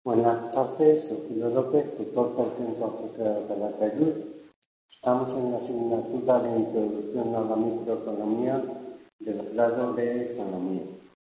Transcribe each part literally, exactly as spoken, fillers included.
Buenas tardes, soy Julio López, tutor del Centro Asociado de la Cayud. Estamos en la asignatura de Introducción a la Microeconomía del grado de Economía.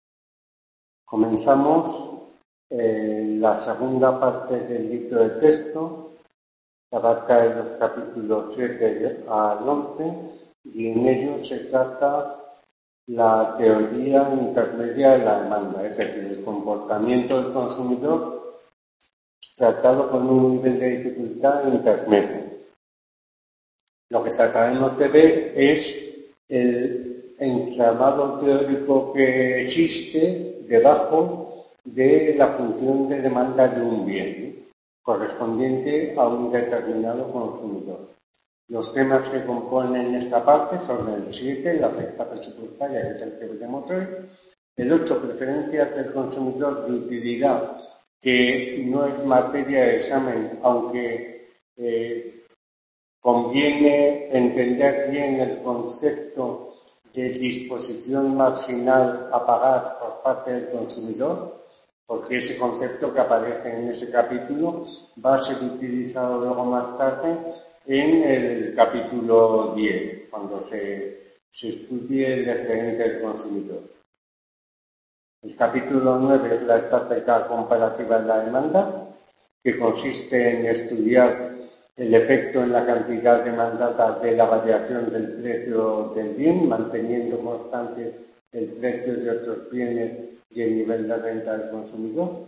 Comenzamos eh, la segunda parte del libro de texto, que abarca de los capítulos siete al once, y en ello se trata la teoría intermedia de la demanda, es decir, el comportamiento del consumidor tratado con un nivel de dificultad intermedio. Lo que trataremos de ver es el entramado teórico que existe debajo de la función de demanda de un bien, correspondiente a un determinado consumidor. Los temas que componen esta parte son el siete, la recta presupuestaria, que es el que veremos hoy, el ocho, preferencias del consumidor de utilidad, que no es materia de examen, aunque eh, conviene entender bien el concepto de disposición marginal a pagar por parte del consumidor, porque ese concepto que aparece en ese capítulo va a ser utilizado luego más tarde en el capítulo diez, cuando se, se estudie el excedente del consumidor. El capítulo nueve es la estrategia comparativa de la demanda, que consiste en estudiar el efecto en la cantidad demandada de la variación del precio del bien, manteniendo constante el precio de otros bienes y el nivel de renta del consumidor.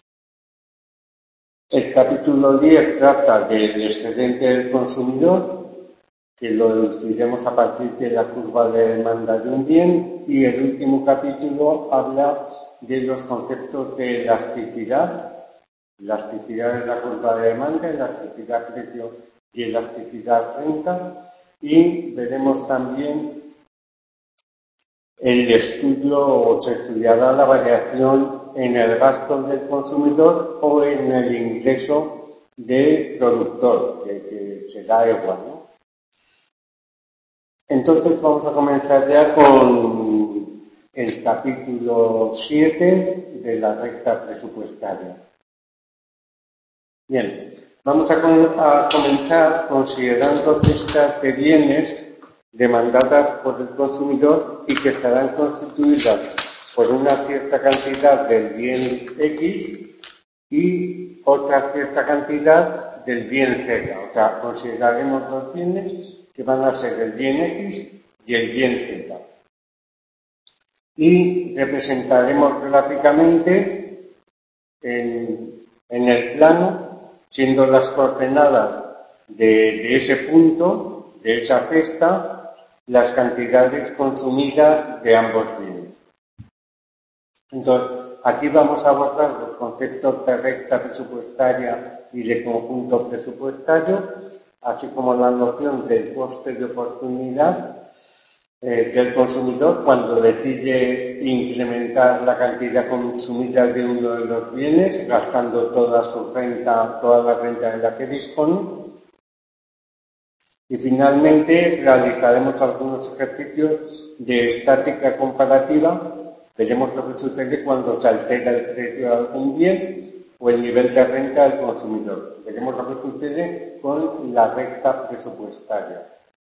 El capítulo diez trata del excedente del consumidor, que lo deduciremos a partir de la curva de demanda de un bien, y el último capítulo habla de los conceptos de elasticidad, elasticidad de la curva de demanda, elasticidad precio y elasticidad renta, y veremos también el estudio, o se estudiará la variación en el gasto del consumidor o en el ingreso del productor, que, que será igual, ¿no? Entonces vamos a comenzar ya con el capítulo siete de la recta presupuestaria. Bien, vamos a, con, a comenzar considerando listas de bienes demandadas por el consumidor y que estarán constituidas por una cierta cantidad del bien X y otra cierta cantidad del bien Z. O sea, consideraremos dos bienes que van a ser el bien X y el bien Z. Y representaremos gráficamente en, en el plano, siendo las coordenadas de, de ese punto, de esa cesta, las cantidades consumidas de ambos bienes. Entonces, aquí vamos a abordar los conceptos de recta presupuestaria y de conjunto presupuestario, así como la noción del coste de oportunidad eh, del consumidor cuando decide incrementar la cantidad consumida de uno de los bienes, gastando toda su renta, toda la renta de la que dispone. Y finalmente realizaremos algunos ejercicios de estática comparativa. Veremos lo que sucede cuando se altera el precio de algún bien o el nivel de renta del consumidor. Veremos lo que sucede con la recta presupuestaria.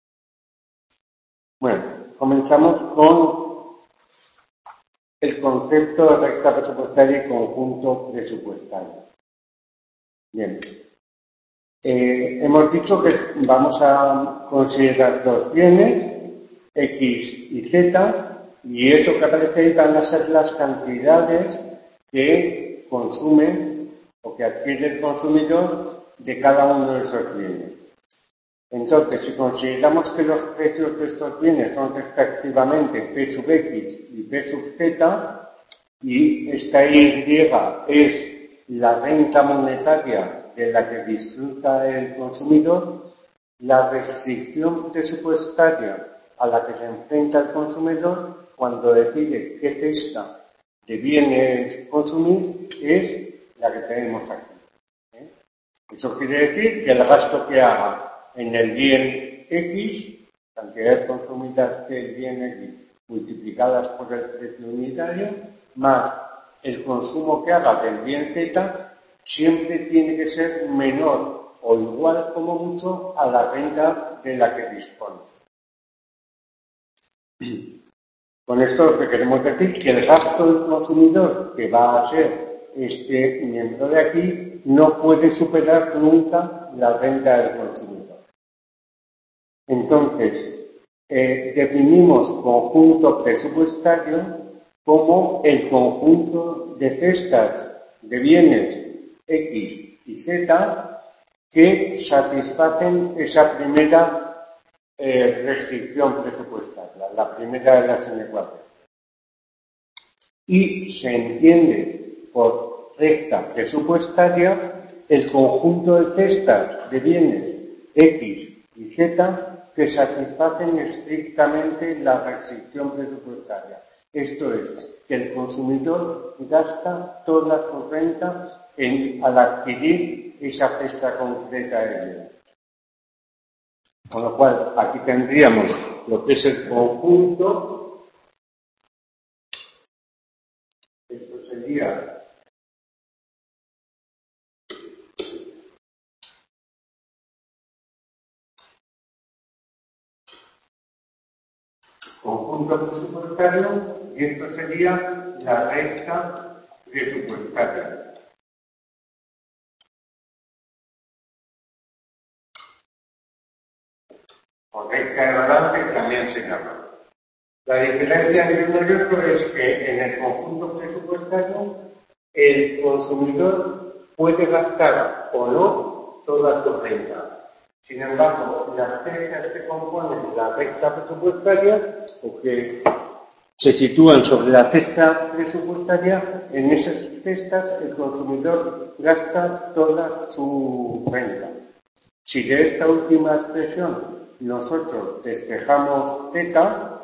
Bueno, comenzamos con el concepto de recta presupuestaria y conjunto presupuestario. Bien, eh, hemos dicho que vamos a considerar dos bienes, X y Z, y eso que aparece ahí van a ser las cantidades que consume o que adquiere el consumidor de cada uno de esos bienes. Entonces, si consideramos que los precios de estos bienes son respectivamente P sub X y P sub Z, y esta Y es la renta monetaria de la que disfruta el consumidor, la restricción presupuestaria a la que se enfrenta el consumidor cuando decide qué cesta de bienes consumir es la que tenemos aquí. ¿eh? Eso quiere decir que el gasto que haga en el bien X, cantidades consumidas del bien X multiplicadas por el precio unitario, más el consumo que haga del bien Z, siempre tiene que ser menor o igual como mucho a la renta de la que dispone. Con esto lo que queremos decir que el gasto del consumidor, que va a ser este miembro de aquí, no puede superar nunca la renta del consumidor. Entonces, eh, definimos conjunto presupuestario como el conjunto de cestas de bienes X y Z que satisfacen esa primera eh, restricción presupuestaria, la primera de las sine qua non. Y se entiende por recta presupuestaria el conjunto de cestas de bienes X y Z que satisfacen estrictamente la restricción presupuestaria. Esto es, que el consumidor gasta toda su renta en, al adquirir esa cesta concreta de bienes. Con lo cual, aquí tendríamos lo que es el conjunto. Esto sería conjunto presupuestario y esto sería la recta presupuestaria. O recta de balance también se llama. La diferencia entre uno y otro es que en el conjunto presupuestario el consumidor puede gastar o no toda su renta. Sin embargo, las cestas que componen la recta presupuestaria o que se sitúan sobre la cesta presupuestaria, en esas cestas el consumidor gasta toda su renta. Si de esta última expresión nosotros despejamos Z,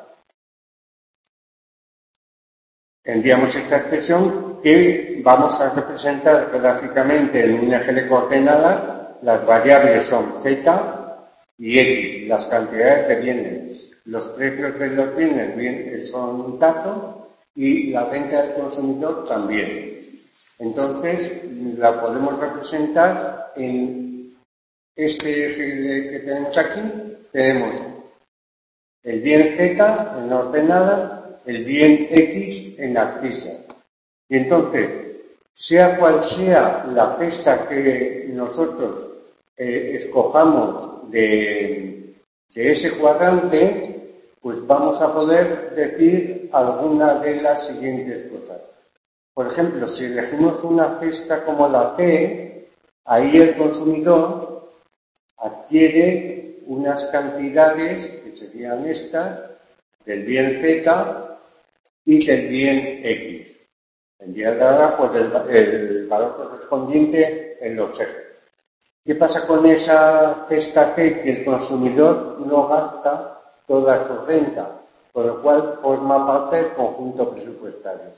tendríamos esta expresión que vamos a representar gráficamente en un eje de coordenadas. Las variables son Z y X, las cantidades de bienes. Los precios de los bienes son datos y la renta del consumidor también. Entonces, la podemos representar en este eje que tenemos aquí. Tenemos el bien Z en ordenadas, el bien X en abscisas. Y entonces, sea cual sea la cesta que nosotros eh, escojamos de, de ese cuadrante, pues vamos a poder decir alguna de las siguientes cosas. Por ejemplo, si elegimos una cesta como la C, ahí el consumidor adquiere unas cantidades que serían estas del bien Z y del bien X. Tendría que dar pues, el, el valor correspondiente en los ejes. ¿Qué pasa con esa cesta C? Que el consumidor no gasta toda su renta, con lo cual forma parte del conjunto presupuestario.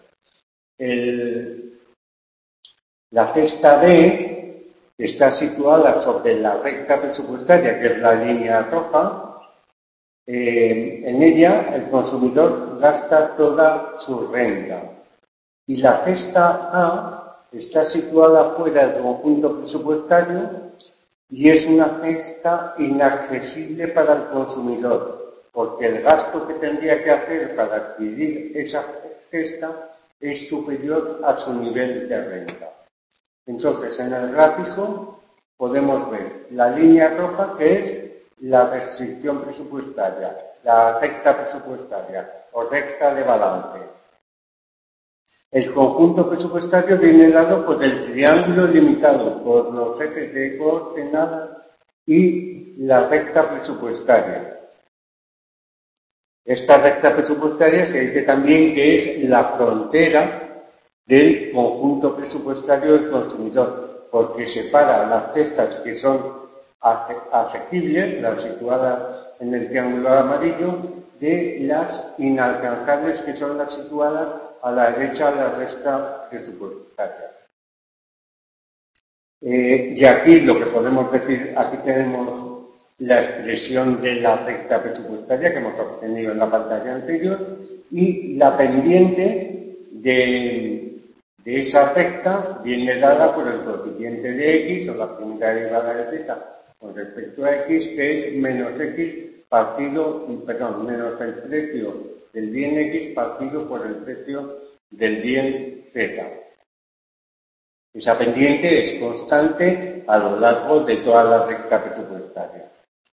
El, la cesta B está situada sobre la recta presupuestaria, que es la línea roja. Eh, en ella el consumidor gasta toda su renta. Y la cesta A está situada fuera del conjunto presupuestario y es una cesta inaccesible para el consumidor, porque el gasto que tendría que hacer para adquirir esa cesta es superior a su nivel de renta. Entonces, en el gráfico podemos ver la línea roja, que es la restricción presupuestaria, la recta presupuestaria o recta de balance. El conjunto presupuestario viene dado por el triángulo limitado por los ejes de coordenadas y la recta presupuestaria. Esta recta presupuestaria se dice también que es la frontera del conjunto presupuestario del consumidor, porque separa las cestas que son asequibles, las situadas en el triángulo amarillo, de las inalcanzables, que son las situadas a la derecha de la recta presupuestaria. Eh, y aquí lo que podemos decir, aquí tenemos la expresión de la recta presupuestaria que hemos obtenido en la pantalla anterior y la pendiente de, de esa recta viene dada por el coeficiente de x, o la primera derivada de θ con respecto a x, que es menos x partido, perdón, menos el precio del bien x partido por el precio del bien z. Esa pendiente es constante a lo largo de toda la recta presupuestaria.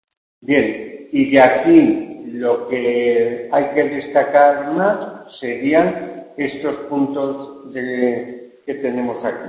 Bien, y de aquí lo que hay que destacar más serían estos puntos de, que tenemos aquí.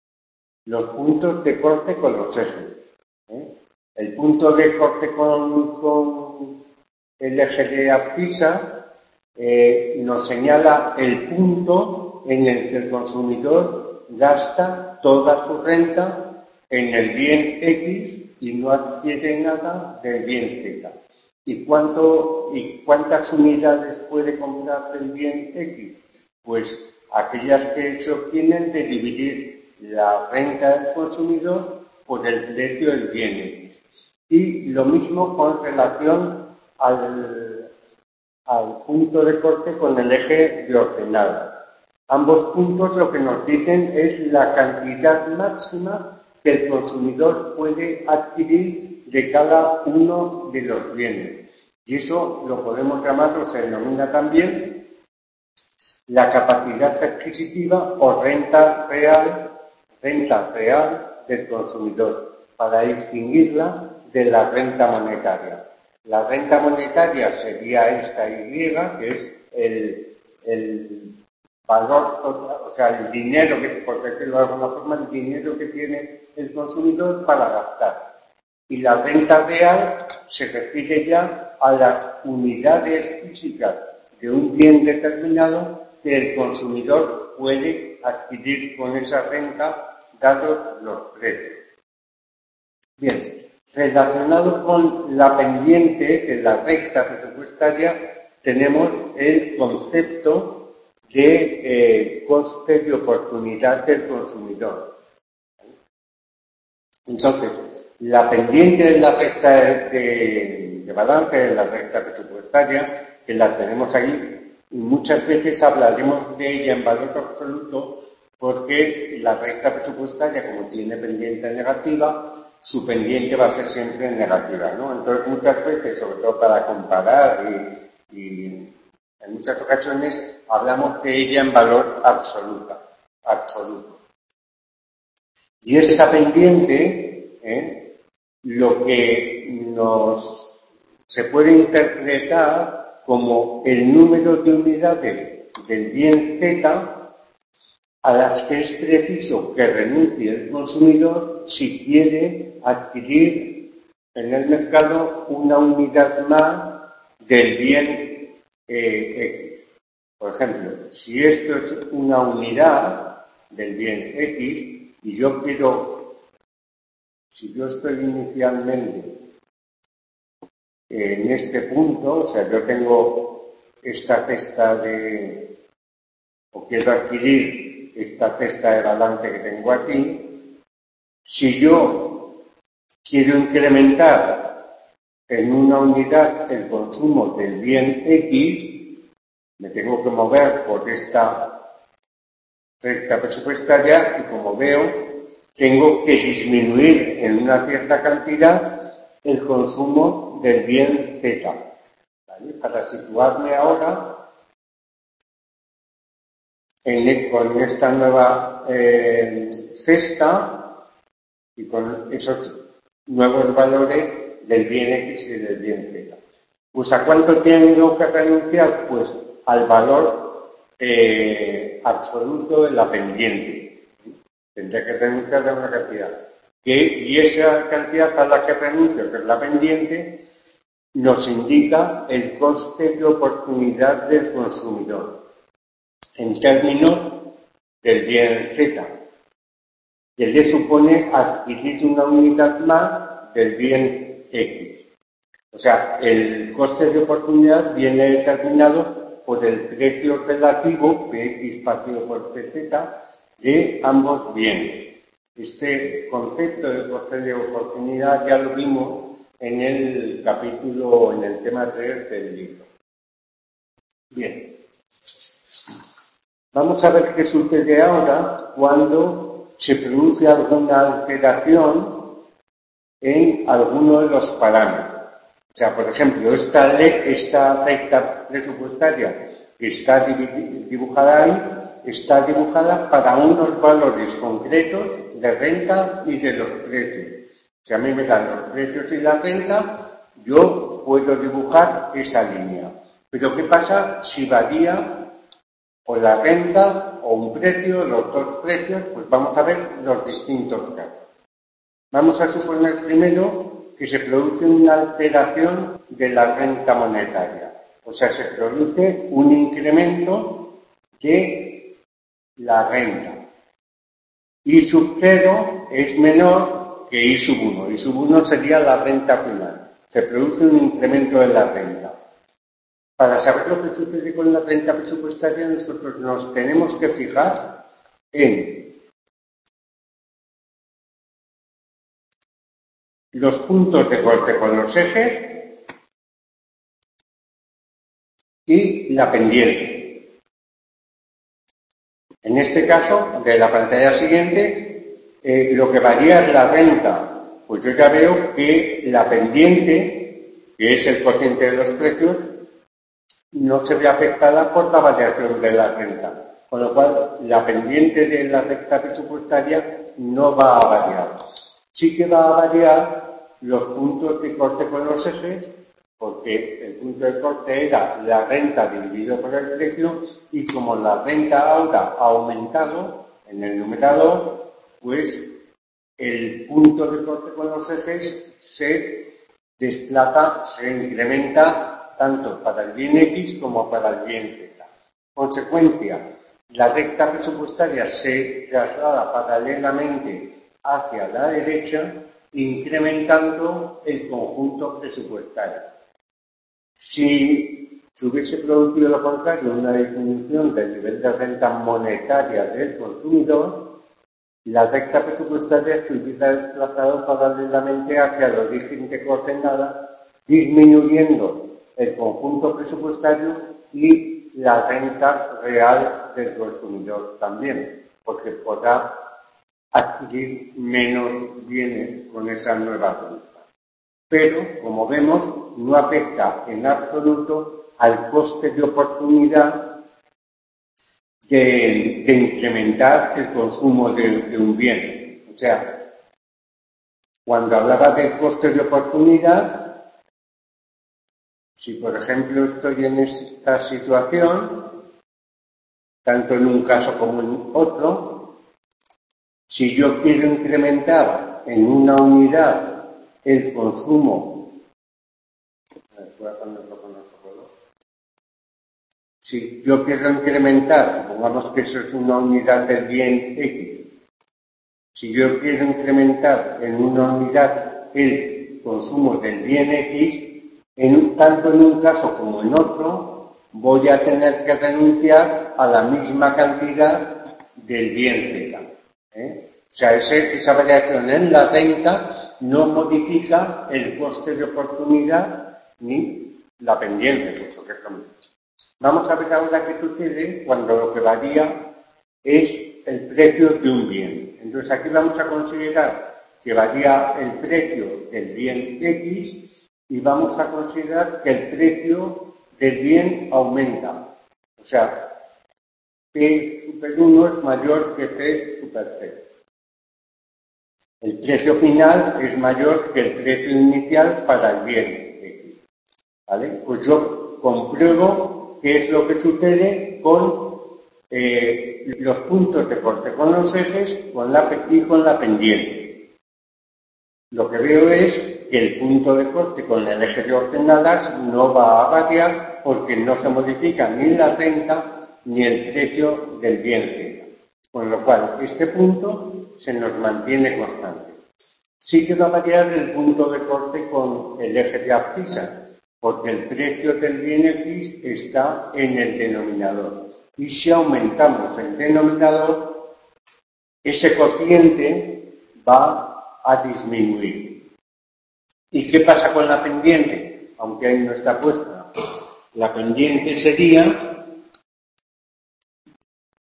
Los puntos de corte con los ejes. ¿eh? El punto de corte con, con el eje de abscisa eh, nos señala el punto en el que el consumidor gasta toda su renta en el bien X y no adquiere nada del bien Z. ¿Y, cuánto, ¿Y cuántas unidades puede comprar del bien X? Pues aquellas que se obtienen de dividir la renta del consumidor por el precio del bien X. Y lo mismo con relación al, al punto de corte con el eje de ordenado. Ambos puntos lo que nos dicen es la cantidad máxima que el consumidor puede adquirir de cada uno de los bienes. Y eso lo podemos llamar, o se denomina también, la capacidad adquisitiva o renta real, renta real del consumidor, para distinguirla de la renta monetaria. La renta monetaria sería esta Y, que es el, el valor, o sea, el dinero, que, por decirlo de alguna forma, el dinero que tiene el consumidor para gastar. Y la renta real se refiere ya a las unidades físicas de un bien determinado que el consumidor puede adquirir con esa renta dados los precios. Bien, relacionado con la pendiente de la recta presupuestaria, tenemos el concepto de eh, coste de oportunidad del consumidor. Entonces, la pendiente de la recta de, de balance, de la recta presupuestaria, que la tenemos ahí, y muchas veces hablaremos de ella en valor absoluto, porque la recta presupuestaria, como tiene pendiente negativa, su pendiente va a ser siempre negativa, ¿no? Entonces, muchas veces, sobre todo para comparar y, y en muchas ocasiones, hablamos de ella en valor absoluta, absoluto. Y esa pendiente, ¿eh? lo que nos se puede interpretar como el número de unidades del bien Z a las que es preciso que renuncie el consumidor si quiere adquirir en el mercado una unidad más del bien eh, X. Por ejemplo, si esto es una unidad del bien X y yo quiero, si yo estoy inicialmente en este punto, o sea, yo tengo esta cesta de, o quiero adquirir esta cesta de balance que tengo aquí, si yo quiero incrementar en una unidad el consumo del bien X, me tengo que mover por esta recta presupuestaria y, como veo, tengo que disminuir en una cierta cantidad el consumo del bien Z. ¿Vale? Para situarme ahora En, con esta nueva eh, cesta y con esos nuevos valores del bien X y del bien Z. Pues ¿a cuánto tengo que renunciar? Pues al valor eh, absoluto de la pendiente. Tendré que renunciar a una cantidad. Que, y esa cantidad a la que renuncio, que es la pendiente, nos indica el coste de oportunidad del consumidor en términos del bien Z, que le supone adquirir una unidad más del bien X. O sea, el coste de oportunidad viene determinado por el precio relativo, P X partido por P Z, de ambos bienes. Este concepto de coste de oportunidad ya lo vimos en el capítulo, en el tema tres del libro. Bien. Vamos a ver qué sucede ahora cuando se produce alguna alteración en alguno de los parámetros. O sea, por ejemplo, esta, ley, esta recta presupuestaria que está dibujada ahí, está dibujada para unos valores concretos de renta y de los precios. Si a mí me dan los precios y la renta, yo puedo dibujar esa línea. Pero ¿qué pasa si varía o la renta o un precio, los dos precios? Pues vamos a ver los distintos casos. Vamos a suponer primero que se produce una alteración de la renta monetaria. O sea, se produce un incremento de la renta. I sub cero es menor que I sub uno. I sub uno sería la renta final. Se produce un incremento de la renta. Para saber lo que sucede con la renta presupuestaria, nosotros nos tenemos que fijar en los puntos de corte con los ejes y la pendiente. En este caso, de la pantalla siguiente, eh, lo que varía es la renta. Pues yo ya veo que la pendiente, que es el cociente de los precios, no se ve afectada por la variación de la renta, con lo cual la pendiente de la recta presupuestaria no va a variar. Sí que va a variar los puntos de corte con los ejes, porque el punto de corte era la renta dividido por el precio, y como la renta ahora ha aumentado en el numerador, pues el punto de corte con los ejes se desplaza, se incrementa tanto para el bien X como para el bien Z. Consecuencia, la recta presupuestaria se traslada paralelamente hacia la derecha, incrementando el conjunto presupuestario. Si se hubiese producido lo contrario, una disminución del nivel de renta monetaria del consumidor, la recta presupuestaria se hubiera desplazado paralelamente hacia el origen de coordenada, disminuyendo el conjunto presupuestario y la renta real del consumidor también, porque podrá adquirir menos bienes con esa nueva renta. Pero, como vemos, no afecta en absoluto al coste de oportunidad de, de incrementar el consumo de, de un bien. O sea, cuando hablaba del coste de oportunidad, si, por ejemplo, estoy en esta situación, tanto en un caso como en otro, si yo quiero incrementar en una unidad el consumo, voy a ponerlo con otro color. Si yo quiero incrementar, supongamos que eso es una unidad del bien X, si yo quiero incrementar en una unidad el consumo del bien X, En, tanto en un caso como en otro, voy a tener que renunciar a la misma cantidad del bien Z. ¿eh? O sea, ese, esa variación en la renta no modifica el coste de oportunidad ni la pendiente, puesto que es lo mismo. Vamos a ver ahora qué sucede cuando lo que varía es el precio de un bien. Entonces aquí vamos a considerar que varía el precio del bien X, y vamos a considerar que el precio del bien aumenta. O sea, P super uno es mayor que P super cero. El precio final es mayor que el precio inicial para el bien X. ¿Vale? Pues yo compruebo qué es lo que sucede con eh, los puntos de corte con los ejes con la, y con la pendiente. Lo que veo es que el punto de corte con el eje de ordenadas no va a variar porque no se modifica ni la renta ni el precio del bien Z. Con lo cual, este punto se nos mantiene constante. Sí que va a variar el punto de corte con el eje de abscisa, porque el precio del bien X está en el denominador. Y si aumentamos el denominador, ese cociente va a disminuir. ¿Y qué pasa con la pendiente? Aunque ahí no está puesta. La pendiente sería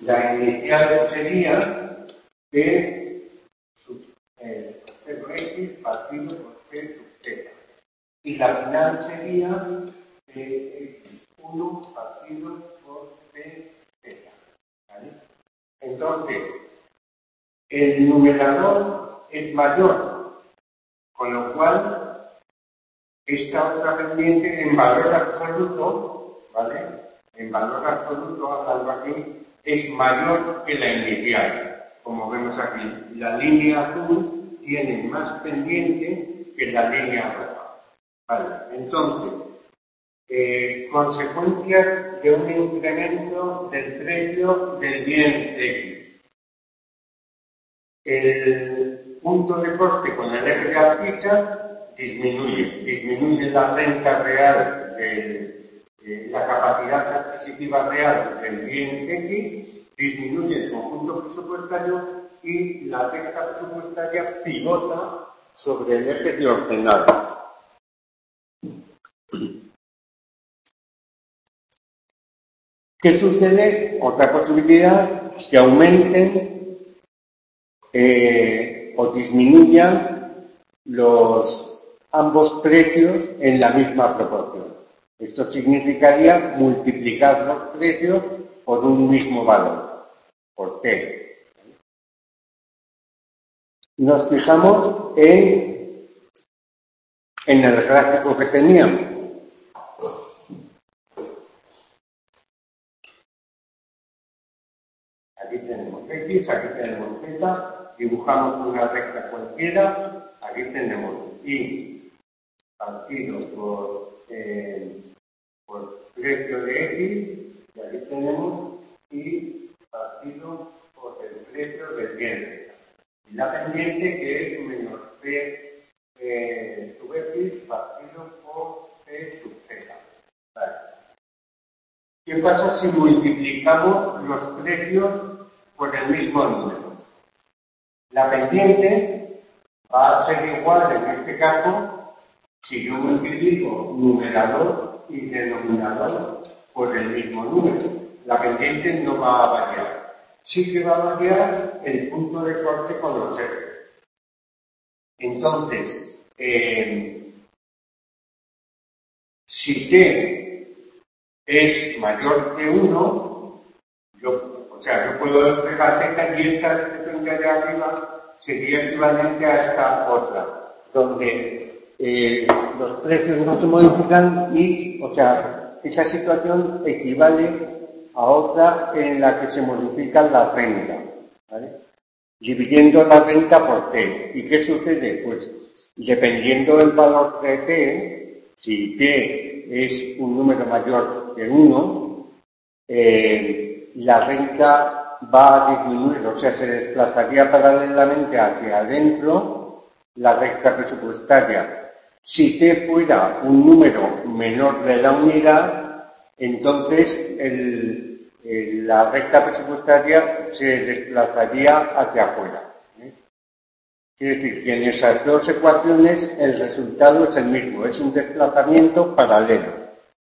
la inicial sería P sub eh, cero X partido por P sub Z. Y la final sería P uno partido por P Z. ¿Vale? Entonces, el numerador es mayor, con lo cual esta otra pendiente en valor absoluto, ¿vale? En valor absoluto, hablando aquí, es mayor que la inicial. Como vemos aquí, la línea azul tiene más pendiente que la línea roja. Vale, entonces, eh, consecuencias de un incremento del precio del bien X. El punto de corte con el eje de altica disminuye, disminuye la renta real, de, de la capacidad adquisitiva real del bien X, disminuye el conjunto presupuestario y la recta presupuestaria pivota sobre el eje de ordenado. ¿Qué sucede? Otra posibilidad, que aumenten eh, o disminuyan los ambos precios en la misma proporción. Esto significaría multiplicar los precios por un mismo valor, por T. Nos fijamos en, en el gráfico que teníamos. Aquí tenemos X, aquí tenemos Z, dibujamos una recta cualquiera, aquí tenemos Y partido por, eh, por precio de X, y aquí tenemos Y partido por el precio del bien. Y la pendiente que es menos P eh, sub X partido por P sub Z. Vale. ¿Qué pasa si multiplicamos los precios por el mismo número? La pendiente va a ser igual en este caso si yo multiplico numerador y denominador por el mismo número. La pendiente no va a variar. Sí que va a variar el punto de corte con los ejes. Entonces, eh, si T es mayor que uno, yo, o sea, yo puedo despejar Z y esta expresión que hay arriba sería equivalente a esta otra, donde eh, los precios no se modifican y, o sea, esa situación equivale a otra en la que se modifica la renta, ¿vale? Dividiendo la renta por T. ¿Y qué sucede? Pues, dependiendo del valor de T, si T es un número mayor que uno, eh, la renta va a disminuir, o sea, se desplazaría paralelamente hacia adentro la recta presupuestaria. Si T fuera un número menor de la unidad, entonces el, el, la recta presupuestaria se desplazaría hacia afuera. ¿eh? Quiere decir que en esas dos ecuaciones el resultado es el mismo, es un desplazamiento paralelo.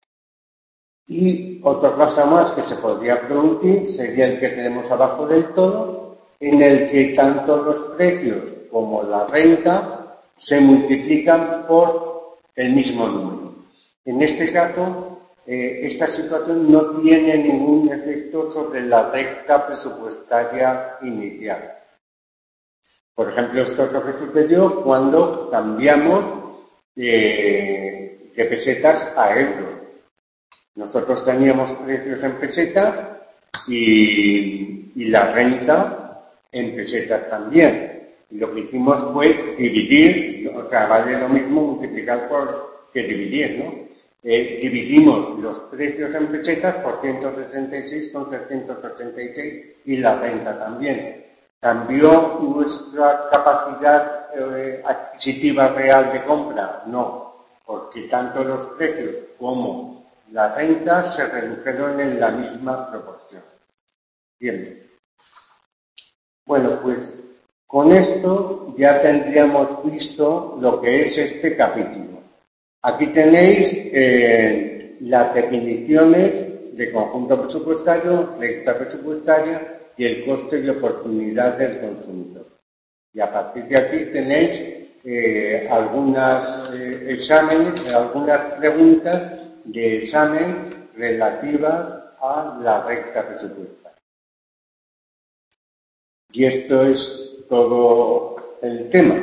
Y otra cosa más que se podría producir sería el que tenemos abajo del todo, en el que tanto los precios como la renta se multiplican por el mismo número. En este caso, eh, esta situación no tiene ningún efecto sobre la recta presupuestaria inicial. Por ejemplo, esto es lo que sucedió cuando cambiamos de, de pesetas a euros. Nosotros teníamos precios en pesetas y, y la renta en pesetas también. Y lo que hicimos fue dividir, o sea, vale lo mismo multiplicar por que dividir, ¿no? Eh, dividimos los precios en pesetas por ciento sesenta y seis con trescientos ochenta y seis y la renta también. ¿Cambió nuestra capacidad eh, adquisitiva real de compra? No, porque tanto los precios como las rentas se redujeron en la misma proporción. Bien. Bueno, pues con esto ya tendríamos visto lo que es este capítulo. Aquí tenéis eh, las definiciones de conjunto presupuestario, recta presupuestaria y el coste de oportunidad del consumidor. Y a partir de aquí tenéis eh, algunas eh, exámenes, algunas preguntas de examen relativas a la recta presupuestaria. Y esto es todo el tema.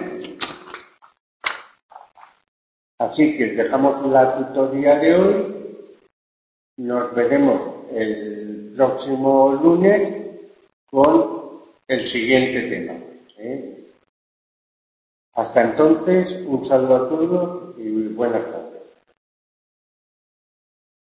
Así que dejamos la tutoría de hoy. Nos veremos el próximo lunes con el siguiente tema. ¿eh? Hasta entonces, un saludo a todos y buenas tardes.